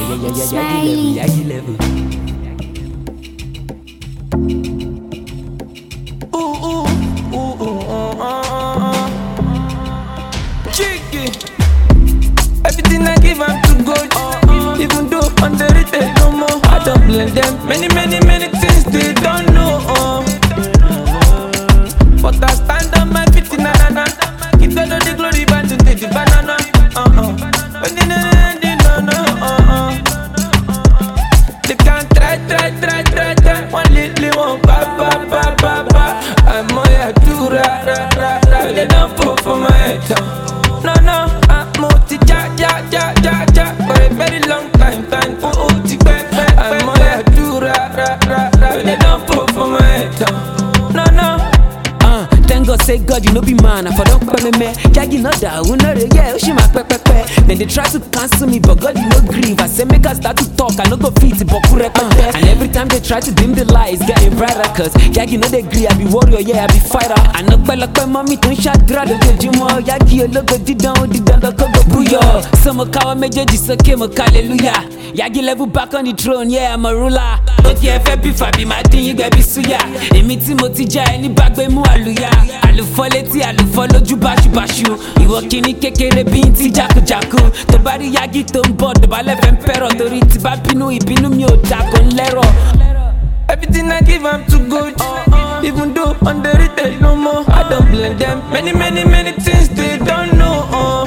Smiley. Yagi level. Cheeky. Everything I give I'm too good. Even though underrated no more. I don't blame them. Many things they don't know. But I stand on my feet in na. Give all the glory back to the banana. They can't try. One little one, ba. I'm on ya do ra. They don't fall for my head. No, I'm multi ja. For a very long time for OT back. I'm on ya do ra. They don't fall for my head. No. Thank God, say God, you know be man. I for don't call me man. Yagi no da, we know the yeah, she my pepe. Then they try to cancel me, but God, you no grieve. I say make us start to talk, I no go fit, but and every time they try to dim the light, it's getting brighter. Cause Yagi no they agree, I be warrior, yeah, I be fighter. I know like mommy don't shot drag the jimo. Yagi a logo did down the go booyah. Some kawa major just came a hallelujah. Yagi level back on the throne, yeah, I'm a ruler. But yeah, Fabi, my thing, you gotta be suya. Emiti motija, any back by mu aluya. Alufoleti, alufoloju bashu. Iwo kini kekere binti jaku. Tobari Yagi tombo, toba left emperor. Tori tiba pinu, ibinu mi otakon lero. Everything I give I'm too good. Even though underrated no more. I don't blame them. Many things they don't know.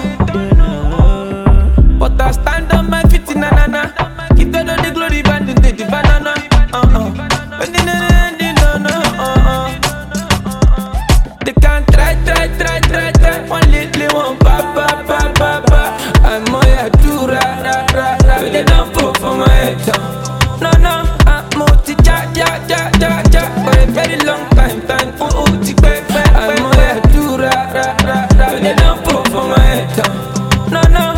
But I stand on my feet in na. Give all the glory back to the banana. They can't try. One little one, ba. I'm on ya do ra. They don't fall for my head. No, I'm multi ja. For a very long time for OT back. I'm on ya do ra. They don't fall for my head. No.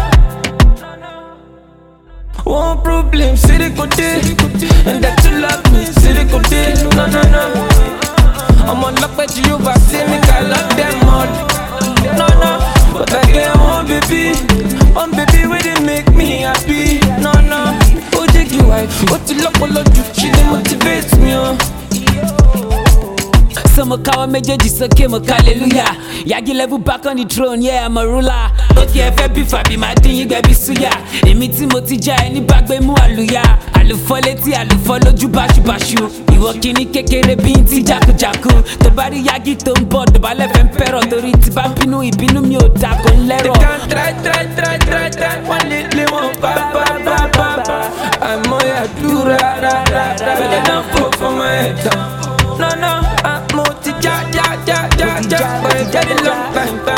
One problem, see they go there. And that you love me, see they go there. No. I'm on luck with you, but see me, I love them all. No. But I get one baby, where they make me happy. No. Oh, take you wife, what you look all you, she they motivate me. Some kawa major just came a hallelujah. Yagi level back on the throne, yeah, I'm a ruler. But yeah, Fabi, my thing, you gotta be suya. Emiti motija, any back by mu aluya. Alufoleti, alufoloju bashu. Iwo kini kekere binti jaku. Tobari Yagi tombo, toba left emperor. Tori tiba pinu, ibinu mi otakon lero. They can't try. One little one, ba. I'm on ya do ra. They don't fall for my head. No, I'm multi ja. For a very long time.